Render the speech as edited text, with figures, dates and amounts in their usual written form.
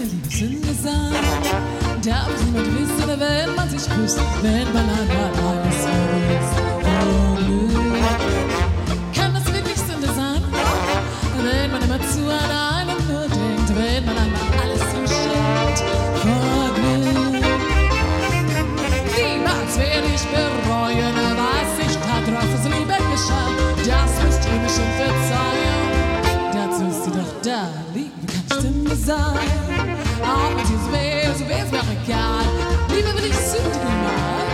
Liebessünde sein. Darf es niemand wissen, wenn man sich küsst, wenn man einmal alles vergisst. Oh Glück, kann das wirklich Sünde sein? Wenn man immer zu an einem nur denkt, wenn man einmal alles verschenkt. Vor Glück, niemals werde ich bereuen, was ich tat, was aus Liebe geschah. Das müsst ihr mir schon verzeihen. Dazu ist sie doch da, Liebe kann nicht Sünde sein. Auch wenn sie es wäre, so wär's mir auch egal. Liebe will ich sündigen mal.